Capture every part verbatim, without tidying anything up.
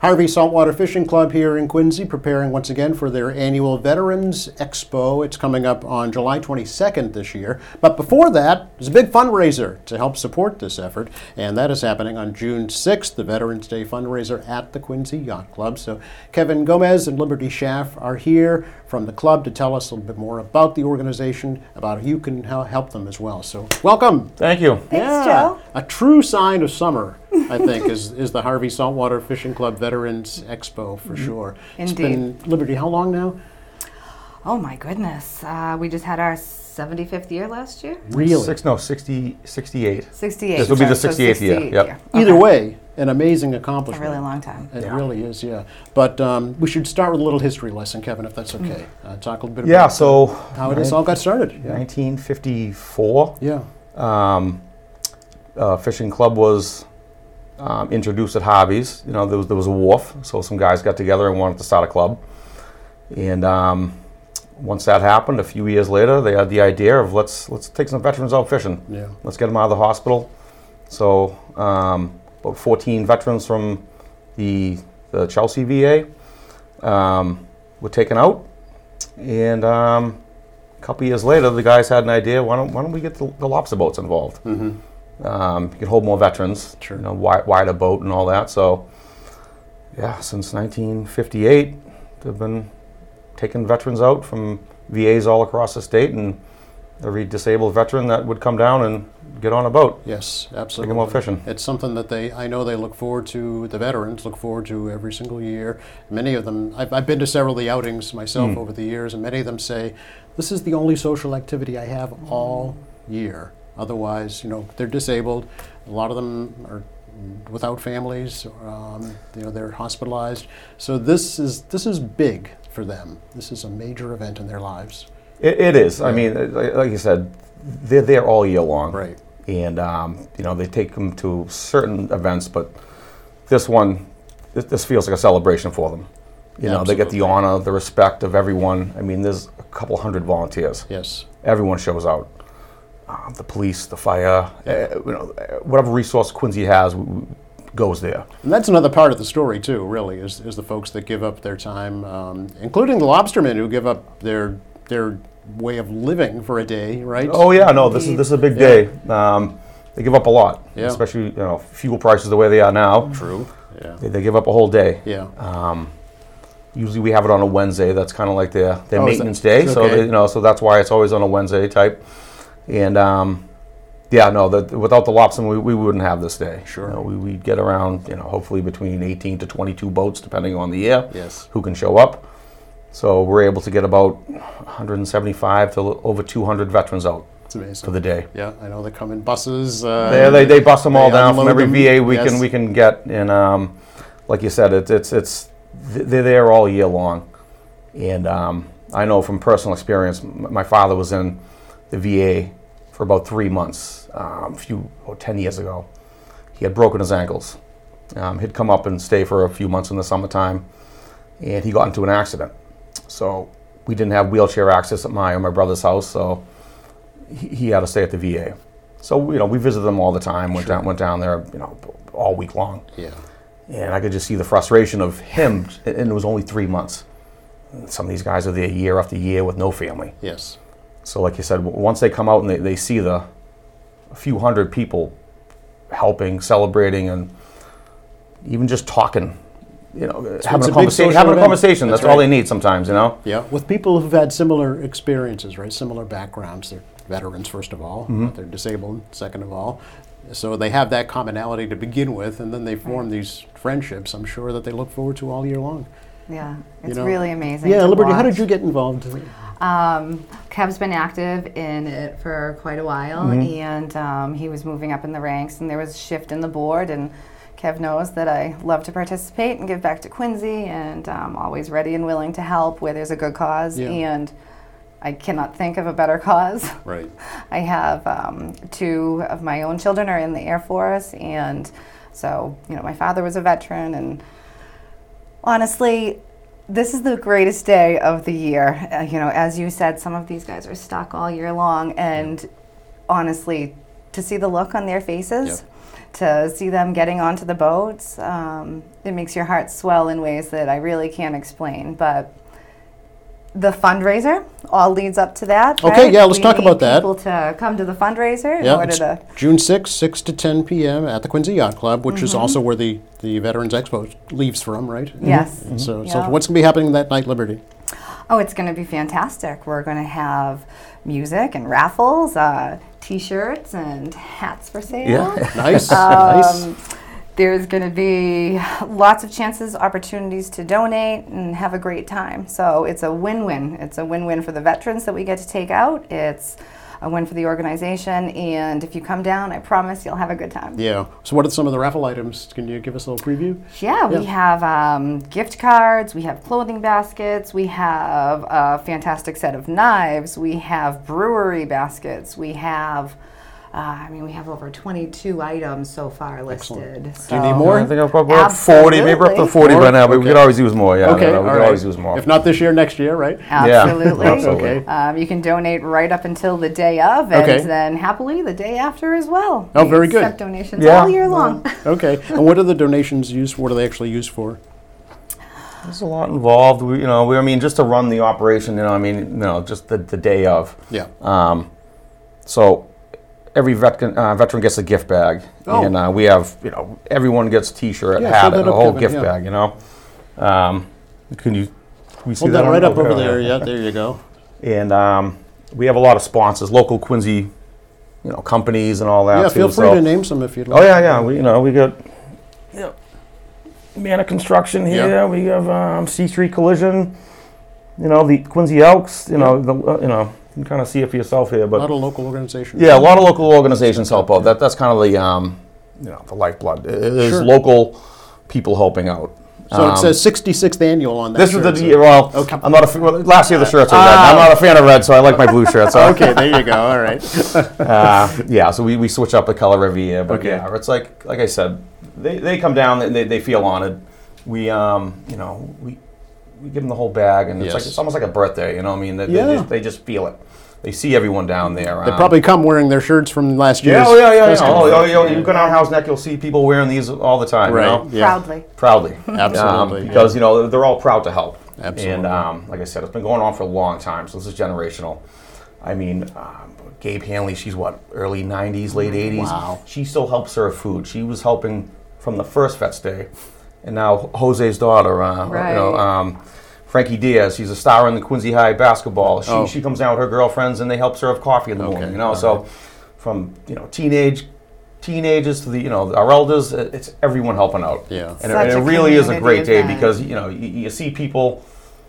Harvey Saltwater Fishing Club here in Quincy, preparing once again for their annual Veterans Expo. It's coming up on July twenty-second this year. But before that, there's a big fundraiser to help support this effort, and that is happening on June sixth, the Veterans Day fundraiser at the Quincy Yacht Club. So Kevin Gomez and Liberty Schaff are here from the club to tell us a little bit more about the organization, about how you can help them as well. So welcome. Thank you. Thanks, yeah, Joe. A true sign of summer, I think, is, is the Harvey Saltwater Fishing Club Veterans Expo for sure. Indeed. It's been, Liberty, how long now? Oh my goodness. Uh, we just had our seventy-fifth year last year. Really? Six, no, sixty, sixty-eight. sixty-eight. This will be the So sixty-eighth year. sixty-eight Yep. Either Okay. way, an amazing A accomplishment. really long time. It Yeah. really is, yeah. But um, we should start with a little history lesson, Kevin, if that's okay. Uh, talk a little bit Yeah, about so how it is all got started. Yeah. nineteen fifty-four, Yeah. um, uh, fishing club was um, introduced at Harvey's. You know, there was there was a wharf, so some guys got together and wanted to start a club. And um, once that happened, a few years later, they had the idea of let's let's take some veterans out fishing. Yeah. Let's get them out of the hospital. So um, about fourteen veterans from the the Chelsea V A um, were taken out, and um, a couple years later, the guys had an idea. Why don't why don't we get the, the lobster boats involved? Mm-hmm. Um, you can hold more veterans, Sure. you know, wi- wider boat and all that. So, yeah, since nineteen fifty-eight, they've been taking veterans out from V As all across the state, and every disabled veteran that would come down and get on a boat, Yes, take absolutely. them out fishing. It's something that they, I know they look forward to, the veterans look forward to every single year. Many of them, I've, I've been to several of the outings myself Mm. over the years, and many of them say, this is the only social activity I have all year. Otherwise, you know, they're disabled. A lot of them are without families. Um, you know, they're hospitalized. So this is this is big for them. This is a major event in their lives. It, it is. I Yeah. mean, like like you said, they're there all year long. Right. And, um, you know, they take them to certain events, but this one, this, this feels like a celebration for them. You know, they get the Absolutely. honor, the respect of everyone. I mean, there's a couple hundred volunteers. Yes. Everyone shows out. Uh, the police, the fire, uh, you know, uh, whatever resource Quincy has w- w- goes there. And that's another part of the story too, really, is, is the folks that give up their time, um, including the lobstermen who give up their their way of living for a day, right? Oh yeah, no, this is this is a big Yeah. day. Um, they give up a lot, Yeah. especially you know fuel prices the way they are now. True. Yeah. They, they give up a whole day. Yeah. Um, usually we have it on a Wednesday. That's kind of like their, their Oh, is maintenance that- day. So okay. they, you know, so that's why it's always on a Wednesday type. And um, yeah, no, the, without the lobster, we, we wouldn't have this day. Sure. You know, we we get around, you know, hopefully between eighteen to twenty-two boats, depending on the year. Yes. Who can show up? So we're able to get about one hundred seventy-five to over two hundred veterans out It's amazing. for the day. Yeah, I know they come in buses. Uh, They, they, they bust them all they down from unload every them. V A we Yes. can we can get, and um, like you said, it's it's it's they're there all year long, and um, I know from personal experience, m- my father was in the V A for about three months, um, a few oh, ten years ago. He had broken his ankles. Um, he'd come up and stay for a few months in the summertime, and he got into an accident. So we didn't have wheelchair access at my or my brother's house, so he, he had to stay at the V A. So you know, we visited them all the time. Went Sure. down, went down there, you know, all week long. Yeah. And I could just see the frustration of him, and it was only three months. Some of these guys are there year after year with no family. Yes. So like you said, w- once they come out and they, they see the a few hundred people helping, celebrating, and even just talking, you know, it's having a a big conversation, social having a event. conversation, That's that's, all right. they need sometimes, you know? Yeah. With people who've had similar experiences, right? Similar backgrounds. They're veterans, first of all. Mm-hmm. They're disabled, second of all. So they have that commonality to begin with, and then they form these friendships, I'm sure, that they look forward to all year long. Yeah, You it's know? really amazing. Yeah, to Liberty, how watch. did you get involved? Um, Kev's been active in it for quite a while, Mm-hmm. and um, he was moving up in the ranks, and there was a shift in the board, and Kev knows that I love to participate and give back to Quincy, and um, always ready and willing to help where there's a good cause, Yeah. and I cannot think of a better cause. Right. I have um, two of my own children are in the Air Force, and so, you know, my father was a veteran, and honestly, this is the greatest day of the year. Uh, you know, as you said, some of these guys are stuck all year long, and honestly, to see the look on their faces, to see them getting onto the boats, um, it makes your heart swell in ways that I really can't explain. But the fundraiser all leads up to that. Okay, right? yeah, let's We talk need about that. People to come to the fundraiser in Yeah, order it's to. June sixth, six to ten p.m. at the Quincy Yacht Club, which Mm-hmm. is also where the, the Veterans Expo leaves from, right? Yes. And So, Yeah. so what's going to be happening that night, Liberty? Oh, it's going to be fantastic. We're going to have music and raffles, uh, T-shirts and hats for sale. Yeah. Nice, nice. Um, There's going to be lots of chances, opportunities to donate and have a great time. So it's a win-win. It's a win-win for the veterans that we get to take out. It's a win for the organization. And if you come down, I promise you'll have a good time. Yeah. So what are some of the raffle items? Can you give us a little preview? Yeah, we Yeah. have um, gift cards, we have clothing baskets, we have a fantastic set of knives, we have brewery baskets, we have, uh, I mean, we have over twenty-two items so far listed. Do you need So- more? I think we're up forty, maybe we're up to Absolutely. forty by now, but we Okay. could always use more, yeah. Okay, no, no, all we could right. always use more. If not this year, next year, right? Absolutely. absolutely. Okay. Um, you can donate right up until the day of, and Okay. then happily the day after as well. Oh, We very good. accept donations Yeah. all year long. Okay. And what are the donations used for? What are they actually used for? There's a lot involved, we, you know, we, I mean, just to run the operation, you know, I mean, you know, just the, the day of. Yeah. Um, so every veteran, uh, veteran gets a gift bag, Oh. and uh, we have, you know, everyone gets a T-shirt, Yeah, hat, hold that a up, whole Kevin, gift yeah. bag, you know. Um, can you, we see Hold that that on- right up okay, over all there. right. Yeah, there you go. And um, we have a lot of sponsors, local Quincy, you know, companies and all that Yeah, too. feel free so. to name some if you'd like. Oh yeah, yeah. We, you know, we got, you know, Mana Construction here. Yeah. We have um, C Street Collision. You know, the Quincy Elks. You know, the, uh, you know, you can kind of see it for yourself here. A But lot of local organizations. yeah, a lot of local organizations help out. That that's kind of the um, you know, the lifeblood. It it is Sure. local people helping out. So it Um, says sixty-sixth annual on that. This is shirt, the so- well. Okay. I'm not a fan, well, last year the shirts were red. I'm not a fan of red, so I like my blue shirts. So. Okay, there you go. All right. uh, yeah, so we, we switch up the color every year. But Okay. yeah, it's like like I said, they, they come down and they, they feel honored. We um you know we we give them the whole bag and it's like Yes. it's almost like a birthday. You know what I mean? They, Yeah. they, just, they just feel it. They see everyone down there. They um, probably come wearing their shirts from last year's. yeah, oh yeah, yeah, yeah. festival. Oh, oh, yeah, you go down House Neck, you'll see people wearing these all the time. Right. You know? Yeah. Proudly. Proudly. Absolutely, Um, because, you know, they're all proud to help. Absolutely. And um, like I said, it's been going on for a long time, so this is generational. I mean, um, Gabe Hanley, she's what, early nineties, late eighties? Wow. She still helps serve food. She was helping from the first Vets Day. And now Jose's daughter, uh, you know, Right. um, Frankie Diaz, she's a star in the Quincy High basketball. She, Oh. she comes down with her girlfriends and they help serve coffee in the Okay, morning, you know? all So right. from, you know, teenage teenagers to the, you know, our elders, it- it's everyone helping out. Yeah. And it, Such and it a really is a community great day event. because, you know, you, you see people,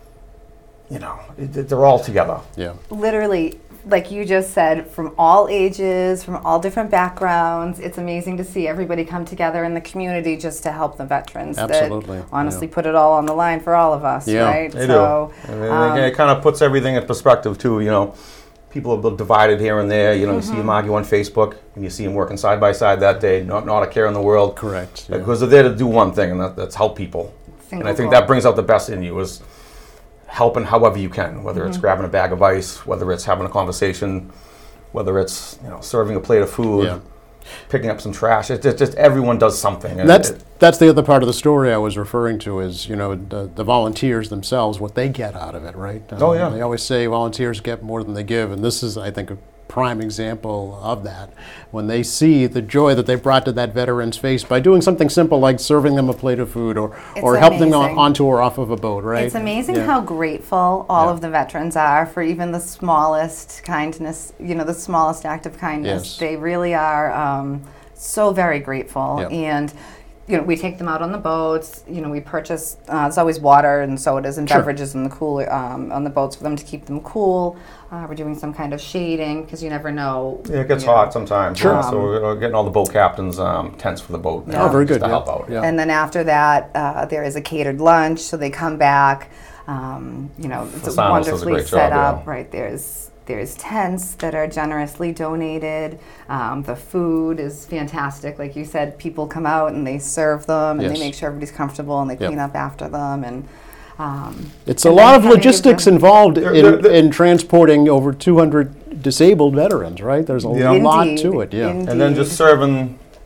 you know, it, they're all together. Yeah. Literally, like you just said, from all ages, from all different backgrounds. It's amazing to see everybody come together in the community just to help the veterans. Absolutely, That honestly yeah. put it all on the line for all of us, Yeah, right? They so, do. And it- um, it kind of puts everything in perspective, too, you know. People are divided here and there. You know, you see Mm-hmm. them argue on Facebook, and you see them working side by side that day, not, not a care in the world. Correct. yeah. Because they're there to do one thing, and that, that's help people. Single and I think goal. that brings out the best in you is helping however you can, whether Mm-hmm. it's grabbing a bag of ice, whether it's having a conversation, whether it's, you know, serving a plate of food, Yeah. picking up some trash. It's just, just everyone does something. And That's it- that's the other part of the story I was referring to is, you know, the, the volunteers themselves, what they get out of it, right? Um, Oh, yeah. They always say volunteers get more than they give, and this is, I think, a prime example of that. When they see the joy that they brought to that veteran's face by doing something simple like serving them a plate of food or, It's or helping them on, amazing. onto or off of a boat, right? It's amazing Yeah. how grateful all Yeah. of the veterans are for even the smallest kindness, you know, the smallest act of kindness. Yes. They really are um, so very grateful. Yeah. And, you know, we take them out on the boats. You know, we purchase, uh, there's always water and sodas and Sure. beverages in the cooler, um, on the boats for them to keep them cool. Uh, we're doing some kind of shading because you never know. Yeah, it gets you know. hot sometimes. Sure. yeah, so we're we're getting all the boat captains um, tents for the boat. Oh, very just good, To yeah. help out. Yeah. And then after that, uh, there is a catered lunch, so they come back. Um, you know, it's Fasanos does a wonderfully great set job, yeah. up. Right there's there's tents that are generously donated. Um, the food is fantastic, like you said. People come out and they serve them, and Yes. they make sure everybody's comfortable, and they Yep. clean up after them. And um, It's a and then lot of kinda give logistics them- involved They're- in, they're- they're- in transporting over two hundred disabled veterans, right? There's a Yeah. lot Indeed, to it, yeah. indeed. And then just serving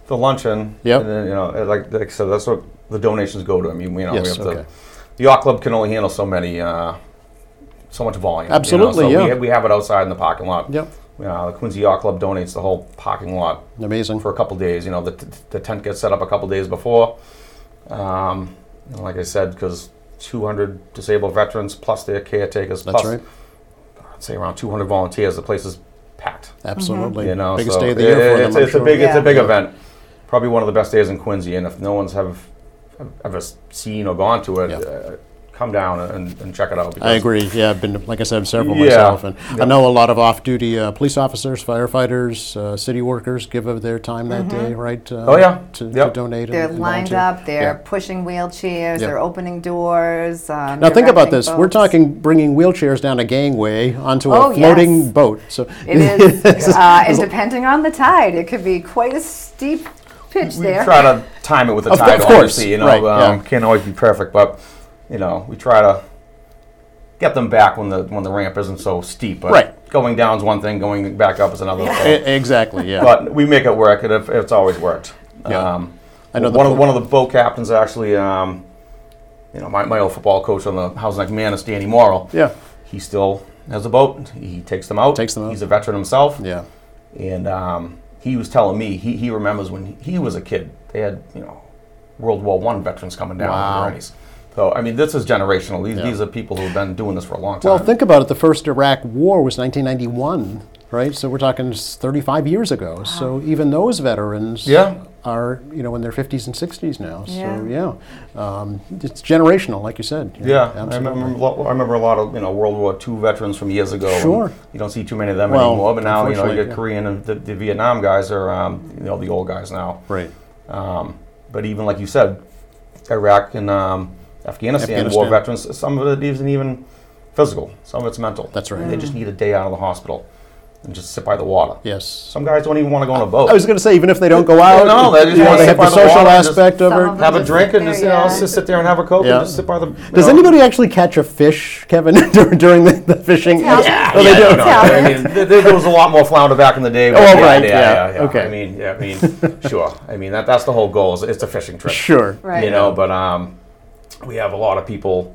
the luncheon. Yep. And then, you know, like, like I said, that's what the donations go to. I mean, you know, Yes, we have okay. to, the yacht club can only handle so many, uh, so much volume. Absolutely, you know? So yeah. we, we have it outside in the parking lot. Yep. Uh, the Quincy Yacht Club donates the whole parking lot Amazing. for a couple days. You know, the, t- the tent gets set up a couple days before. Um, you know, like I said, because two hundred disabled veterans plus their caretakers, That's plus right. I'd say around two hundred volunteers. The place is packed. Absolutely. You know, Biggest so day of the year it- for it's, them, I'm it's a sure. big, it's Yeah. a big event. Probably one of the best days in Quincy. And if no one's have ever seen or gone to it, Yeah. uh, come down and, and check it out. I because- agree. Yeah, I've been, like I said, several Yeah. myself, and Yeah. I know a lot of off-duty uh, police officers, firefighters, uh, city workers give of their time that day, right? Uh, Oh, yeah. to, to Yep. donate. They're and, and lined volunteer. up. They're Yeah. pushing wheelchairs. Yeah. They're opening doors. Um, Now think about directing this. We're boats. talking bringing wheelchairs down a gangway onto Oh, a floating yes. boat. So It is, uh, and depending on the tide, it could be quite a steep pitch We there. try to time it with the Of- tide, of course, obviously. You know, right, um, yeah. can't always be perfect, but you know, we try to get them back when the when the ramp isn't so steep. But Right. going down is one thing, going back up is another. E- thing. exactly, yeah. But we make it work, and it, it's always worked. Yeah. Um, I know the one of po- one of the boat captains actually. Um, you know, my, my old football coach on the Housing Neck Manus, Danny Morrill. yeah, He still has a boat. He takes them out. Takes them out. He's a veteran himself. yeah. And um, he was telling me he, he remembers when he was a kid, they had, you know, World War One veterans coming down Wow. on the gurneys. So I mean, this is generational. These, Yeah. these are people who've been doing this for a long time. Well, think about it. The first Iraq War was nineteen ninety-one, right? So we're talking s- thirty-five years ago. So even those veterans Yeah. are, you know, in their fifties and sixties now. Yeah. So yeah, um, it's generational, like you said. Yeah, I absolutely. remember, lo- I remember a lot of, you know, World War Two veterans from years ago. and Sure. You don't see too many of them Well, anymore, but now, you know, you unfortunately, get yeah. Korean and the, the Vietnam guys are, um, you know, the old guys now. Right. Um, but even like you said, Iraq and um, Afghanistan, war Afghanistan. veterans, some of it isn't even physical. Some of it's mental. That's right. They just need a day out of the hospital and just sit by the water. Yes. Some guys don't even want to go on a boat. I was going to say, even if they don't go out, No, they just you know, wanna they sit have by the the social water and just aspect of Some it. of them have a just drink sit and just, there, you know, yeah. just sit there and have a Coke Yeah. and just sit by the. you Does know. anybody actually catch a fish, Kevin, dur- during the, the fishing? Yeah. Oh, they yeah, do. no, I mean, there, there was a lot more flounder back in the day. but Oh, yeah, right, Yeah, yeah, yeah, yeah. okay. I mean, yeah, I mean, sure. I mean, that that's the whole goal. Is it's a fishing trip. Sure. Right. You know, but um, we have a lot of people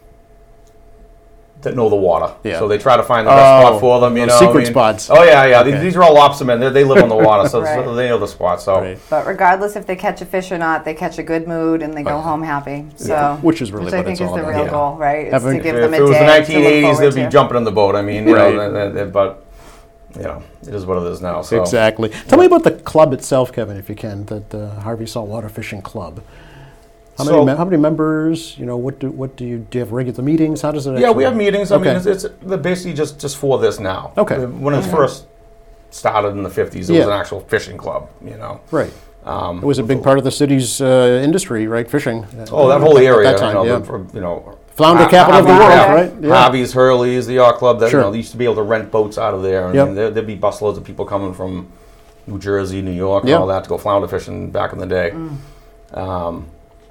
that know the water. Yeah. So they try to find the best Oh, spot for them. You those know, secret I mean- spots. Oh yeah, yeah. Okay. These, these are all lobstermen. They, they live on the water, so, Right. so they know the spot. So. Right. But regardless if they catch a fish or not, they catch a good mood and they go home happy. So, Yeah. Which is really which I what think it's is all the about. real Yeah. goal, right? Is Having- to give If them a it was day the to nineteen eighties, look they'd forward be to. jumping in the boat. I mean, you Right. know, th- th- but you know, it is what it is now. So. Exactly. Tell me about the club itself, Kevin, if you can, the, the Harvey Saltwater Fishing Club. How many, So- me- how many members? You know, what do what do you do? You have regular meetings? How does it? Yeah, actually- we have meetings. I Okay. mean, it's, it's they're basically just, just for this now. Okay. When it first started in the fifties, it Yeah. was an actual fishing club, you know. Right. Um, It was a big part of the city's uh, industry, right? Fishing. Oh, that whole At area, that time, you know, yeah. the- for, you know. Flounder Ha- capital of the Harvey- world, yeah. right? Yeah. Harvey's, Hurley's, the yacht club. That, Sure. you know, they used to be able to rent boats out of there. I Yep. mean, there, there'd be busloads of people coming from New Jersey, New York, and Yep. all that to go flounder fishing back in the day. Um,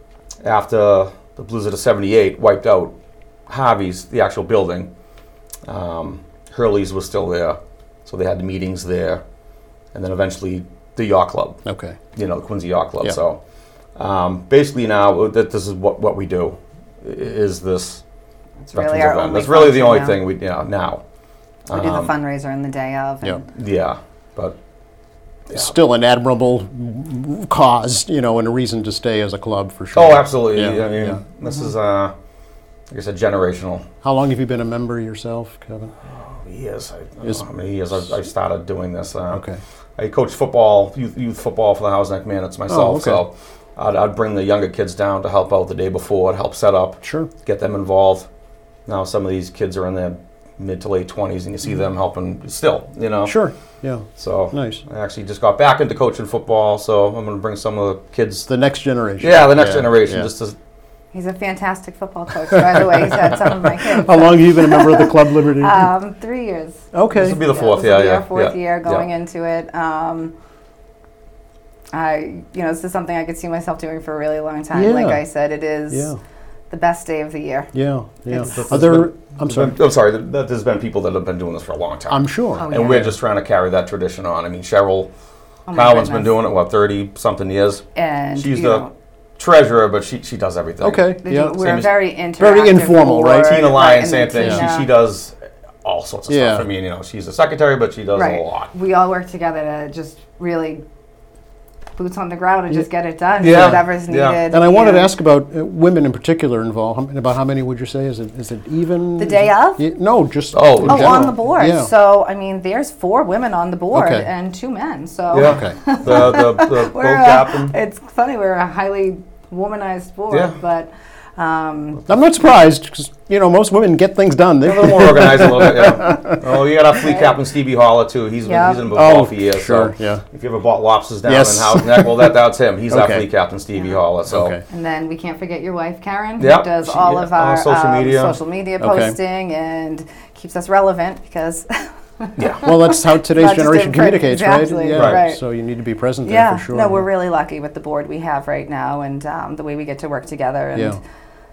after the blizzard of seventy-eight wiped out Harvey's, the actual building, um, Hurley's was still there. So they had the meetings there. And then eventually the yacht club, Okay. you know, the Quincy Yacht Club. Yeah. So um, basically now that this is what, what we do, i- is this It's really veterans our event. only That's really the function only now. thing we, yeah, now. We do the Um, fundraiser in the day of. Yeah. And Yeah, but yeah. Still an admirable cause, you know, and a reason to stay as a club for sure. Oh, absolutely. Yeah, I mean, yeah. this is, uh, like I said, generational. How long have you been a member yourself, Kevin? Years. I don't Is- know how many years I've, I've started doing this. Uh, Okay. I coached football, youth, youth football for the Housing Neck Manus myself. Oh, okay. So I'd, I'd bring the younger kids down to help out the day before, to help set up, Sure. get them involved. Now some of these kids are in their mid to late twenties, and you see Mm-hmm. them helping still, you know. Sure. Yeah. So Nice. I actually just got back into coaching football, so I'm going to bring some of the kids. The next generation. Yeah, the next Yeah, generation, yeah. just to. He's a fantastic football coach, by the way. He's had some of my kids. How long have you been a member of the Club Liberty? Um, three years. okay. This will be the fourth, this yeah, will be yeah. our fourth yeah, year going yeah. into it. Um, I, you know, this is something I could see myself doing for a really long time. Yeah. Like I said, it is Yeah. the best day of the year. Yeah. Yeah. It's- Are there? I'm There's sorry. been- I'm sorry. th- th- There's been people that have been doing this for a long time. I'm sure. Oh, and yeah. we're just trying to carry that tradition on. I mean, Cheryl Oh my Carolyn's been goodness. doing it, what, thirty-something years? And She's you the know, treasurer, but she, she does everything. Okay. they Yeah. do- we're Same a as- very interactive Very informal, right? board, Tina right, Lyons, and same then thing. Tina- She, she does all sorts of Yeah. stuff. I mean, you know, she's a secretary, but she does right. a lot. We all work together to just really boots on the ground and just get it done. Yeah. Whatever's needed. Yeah. And I wanted to ask about uh, women in particular involved. How- About how many would you say? Is it is it even? The day of? Yeah, no, just Oh. in Oh, general. on the board. Yeah. So, I mean, there's four women on the board Okay. and two men. So, Yeah. Okay. The, the, the boat we're a, captain. it's funny, we're a highly womanized board, Yeah. but um, I'm not surprised because you know most women get things done. A They little more organized a little bit, yeah. Oh, you got our fleet Right. captain, Stevie Holler, too. He's been, Yeah. he's in the Oh, ball for years. sure, So yeah. if you ever bought lobsters down Yes. in Howard Neck, well, that, that's him. He's our Okay. fleet captain, Stevie Yeah. Holler. So. Okay. and then we can't forget your wife, Karen, Yep. who does She- all yeah, of all our social um, media. social media Okay. posting and keeps us relevant because Yeah. Well, that's how today's Not just generation in print, communicates, exactly, right? Right. right. So you need to be present there yeah, for sure. no, we're really lucky with the board we have right now and um, the way we get to work together. And Yeah.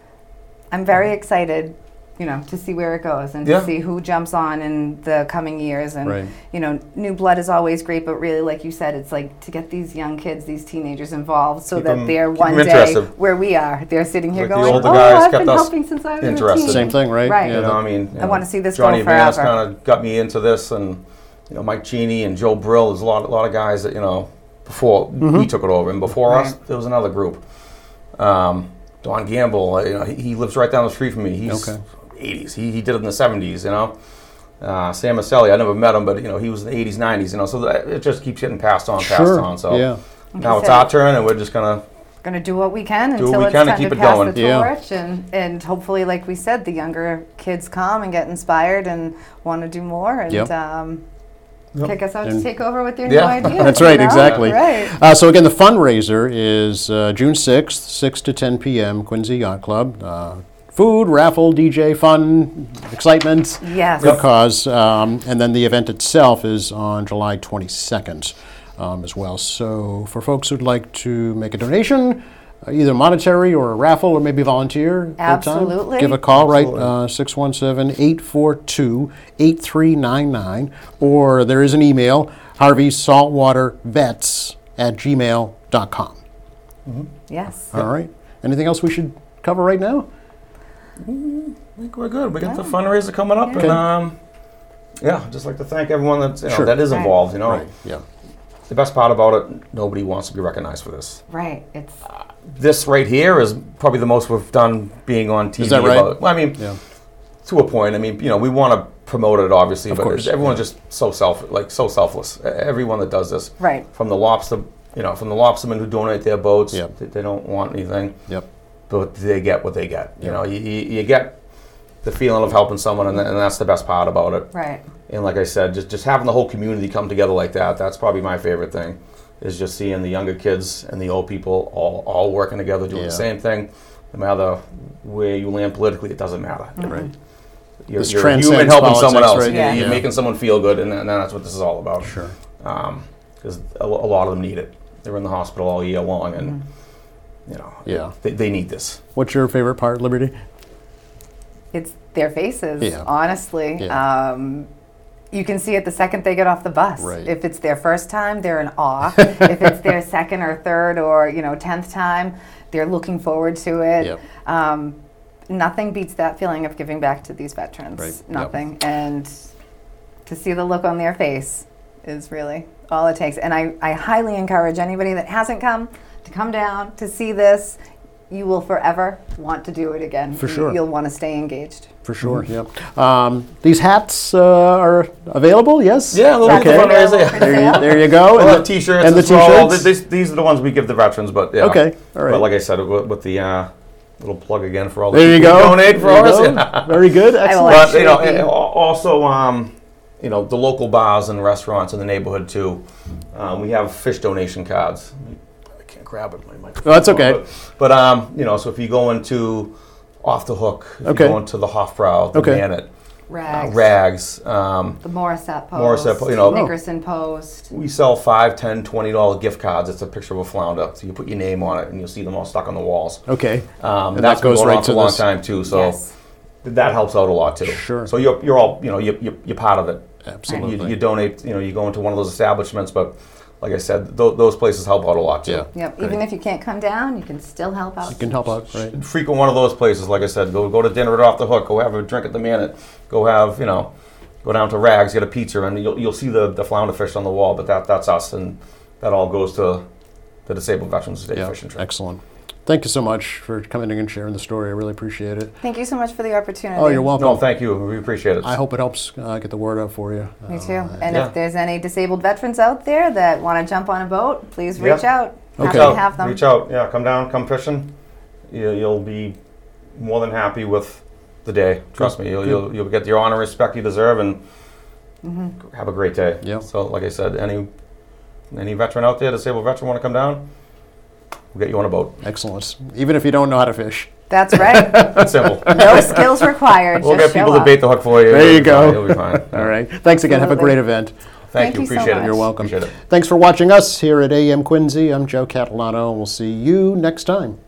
I'm very excited, you know, to see where it goes and Yeah. to see who jumps on in the coming years. And Right. you know, new blood is always great, but really, like you said, it's like to get these young kids, these teenagers involved, so Keep that 'em- they're keep one 'em day interested. where we are. They're sitting here Like the going, older "Oh, guys I've kept been us helping since I was interested. a teen." Same thing, right? Right. You know, I mean, you I know, wanna see this Johnny go Vanis forever. kind of got me into this, and you know, Mike Cheney and Joe Brill. There's a lot, a lot of guys that you know before Mm-hmm. we took it over, and before us, Right. there was another group. Um, Don Gamble, uh, you know, he, he lives right down the street from me. He's Okay. eighties. He, he did it in the seventies. You know, uh, Sam Maselli. I never met him, but you know, he was in the eighties, nineties. You know, so that, it just keeps getting passed on, passed Sure. on. So Yeah. now you it's said. our turn, and we're just gonna. Gonna do what we can Do what until we it's can to time keep to it pass going. the Yeah. torch, and and hopefully, like we said, the younger kids come and get inspired and want to do more and Yep. um, Yep. kick us out And- to take over with their Yeah. new ideas. That's you right, know? exactly. Right. Uh, so again, the fundraiser is uh, June sixth, six to ten p.m., Quincy Yacht Club. Uh, food, raffle, D J, fun, excitement. Yes. Good cause. Um, and then the event itself is on July twenty-second um, as well. So for folks who'd like to make a donation, uh, either monetary or a raffle or maybe volunteer, good time, Absolutely. give a call, right? Absolutely. Uh, six one seven, eight four two, eight three nine nine. Or there is an email, harvey saltwater vets at gmail dot com. Yes. All right. Anything else we should cover right now? I think we're good. We got the fundraiser coming up, Yeah. and um, yeah, just like to thank everyone that's you know, Sure. that is Right. involved. You know, Right. Yeah. the best part about it, nobody wants to be recognized for this. Right. It's This right here is probably the most we've done being on T V. Is that right? About it. Well, I mean, Yeah. to a point. I mean, you know, we want to promote it, obviously, Of but course, everyone's yeah. just so self, like so selfless. E- Everyone that does this, right. from the lobster, you know, from the lobstermen who donate their boats, Yep. they, they don't want anything, Yep. but they get what they get. You Yeah. know, you, you, you get the feeling of helping someone, and, tha- and that's the best part about it. Right. And like I said, just just having the whole community come together like that, that's probably my favorite thing, is just seeing the younger kids and the old people all, all working together, doing Yeah. the same thing. No matter where you land politically, it doesn't matter. Right. You're, This you're a human transcends helping someone politics, else. right? You're, Yeah. you're Yeah. making someone feel good, and, and that's what this is all about. Sure. Because a, lo- a lot of them need it. They're in the hospital all year long, and you know, Yeah. they, they need this. What's your favorite part, Liberty? It's their faces, Yeah. honestly. Yeah. Um, you can see it the second they get off the bus. Right. If it's their first time, they're in awe. If it's their second or third or you know tenth time, they're looking forward to it. Yep. Um, nothing beats that feeling of giving back to these veterans. Right. Yep. Nothing. And to see the look on their face is really all it takes. And I, I highly encourage anybody that hasn't come to come down to see this. You will forever want to do it again. For You- sure. You'll want to stay engaged. For sure, yep. Um, these hats uh, are available, yes? Yeah, a little Okay. bit of fundraiser. For There sale. you, there you go. Well, And the t-shirts and the as well. t-shirts? These, these are the ones we give the veterans, but yeah. Okay, all right. But like I said, with, with the uh, little plug again for all the There you people who go. donate for There you us. go. Yeah. Very good, will excellent. But you know, Actually, and al- also, um, you know, the local bars and restaurants in the neighborhood too. Um, we have fish donation cards. I can't grab it. My microphone. Oh, that's okay. But, but um, you know, so if you go into Off the Hook, if Okay. you go into the Hofbrau, the Okay. Manet, uh, Rags. Rags, um, The Morissette Post. Morissette Po- you know- Nickerson Post. we sell five, ten, twenty dollar gift cards. It's a picture of a flounder, so you put your name on it, and you'll see them all stuck on the walls. Okay, Um, And that's that goes been going right on for to a long this. time too. So. Yes. That helps out a lot too. Sure. So you're, you're all, you know, you're, you're, you're part of it. absolutely. You, you donate, you know, you go into one of those establishments, but like I said, th- those places help out a lot too. Yeah. Yep. Even if you can't come down, you can still help out. You can help out, right? Frequent one of those places, like I said, go go to dinner at Off the Hook, go have a drink at the Manette, go have, you know, go down to Rags, get a pizza, and you'll you'll see the, the flounder fish on the wall, but that that's us, and that all goes to the Disabled Veterans Day Yeah, fishing trip. excellent. Thank you so much for coming in and sharing the story. I really appreciate it. Thank you so much for the opportunity. Oh, you're welcome. No, thank you. We appreciate it. I hope it helps uh, get the word out for you. Me Uh, too. And yeah. if there's any disabled veterans out there that want to jump on a boat, please Yep. reach out. Happy Okay. to have them. Reach out. Yeah, come down, come fishing. You, you'll be more than happy with the day. Trust me. You'll, Good. you'll, you'll get the honor and respect you deserve, and Mm-hmm. have a great day. Yeah. So, like I said, any any veteran out there, disabled veteran, want to come down, we'll get you on a boat. Excellent. Even if you don't know how to fish. That's right. That's simple. No skills required. We'll just get people show to bait up. the hook for you. There You'll you be go. fine. You'll be fine. All right. Thanks again. Have a Absolutely. great event. Thank, Thank you. you so Appreciate it. much. You're welcome. Appreciate it. Thanks for watching us here at A M Quincy. I'm Joe Catalano, and we'll see you next time.